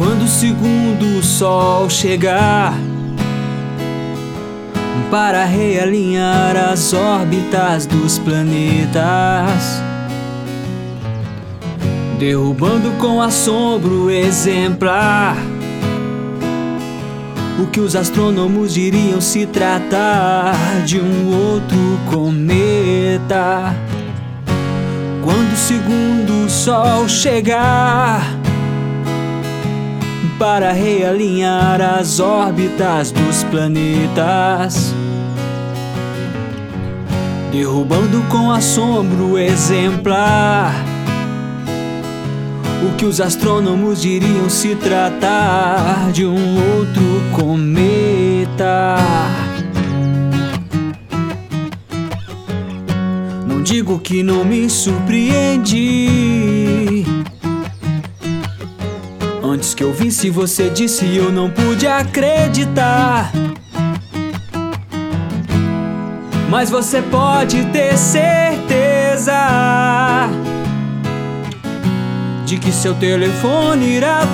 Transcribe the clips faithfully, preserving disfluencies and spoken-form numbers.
Quando o segundo sol chegar para realinhar as órbitas dos planetas, derrubando com assombro exemplar o que os astrônomos diriam se tratar de um outro cometa. Quando o segundo sol chegar para realinhar as órbitas dos planetas, derrubando com assombro exemplar o que os astrônomos diriam se tratar de um outro cometa. Não digo que não me surpreendi. Antes que eu visse você disse e eu não pude acreditar. Mas você pode ter certeza de que seu telefone irá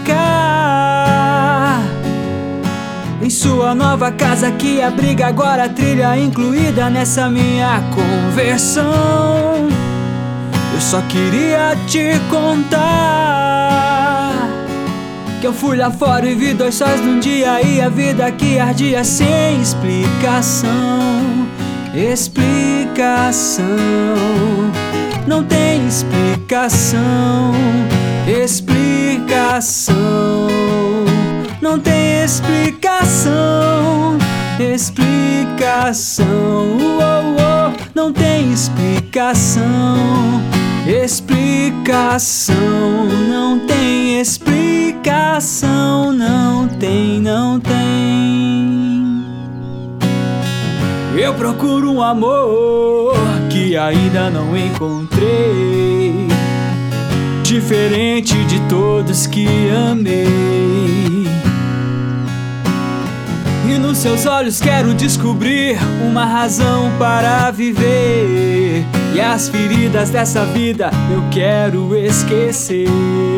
tocar em sua nova casa que abriga agora a trilha incluída nessa minha conversão. Eu só queria te contar que eu fui lá fora e vi dois sóis num dia e a vida que ardia sem explicação. Explicação, não tem explicação. Explicação, não tem explicação. Explicação, oh, oh, não tem explicação. Explicação, não tem explicação. Não tem, não tem. Eu procuro um amor que ainda não encontrei, diferente de todos que amei. E nos seus olhos quero descobrir uma razão para viver, e as feridas dessa vida eu quero esquecer.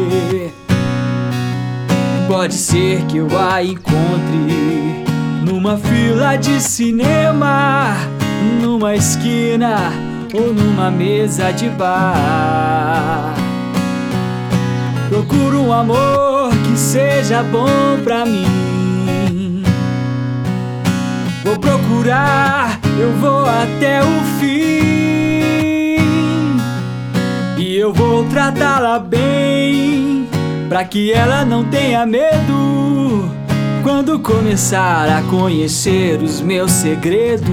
Pode ser que eu a encontre numa fila de cinema, numa esquina ou numa mesa de bar. Procuro um amor que seja bom pra mim. Vou procurar, eu vou até o fim, e eu vou tratá-la bem, pra que ela não tenha medo quando começar a conhecer os meus segredos.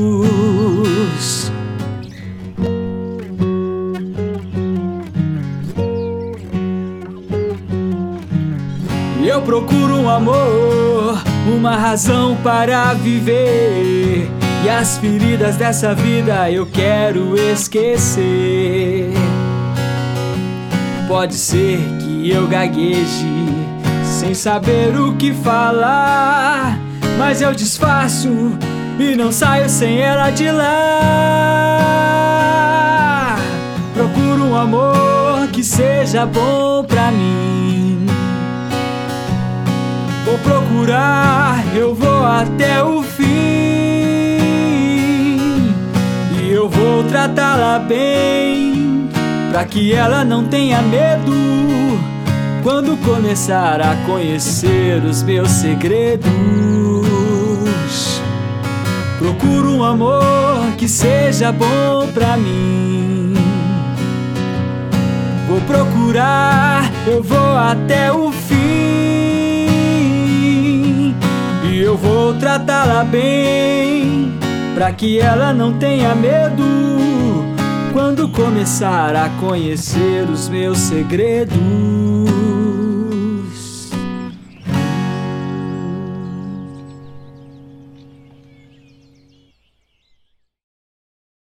Eu procuro um amor, uma razão para viver, e as feridas dessa vida eu quero esquecer. Pode ser que eu gagueje sem saber o que falar, mas eu disfarço e não saio sem ela de lá. Procuro um amor que seja bom pra mim. Vou procurar, eu vou até o fim, e eu vou tratá-la bem, pra que ela não tenha medo quando começar a conhecer os meus segredos. Procuro um amor que seja bom pra mim. Vou procurar, eu vou até o fim, e eu vou tratá-la bem, pra que ela não tenha medo quando começar a conhecer os meus segredos.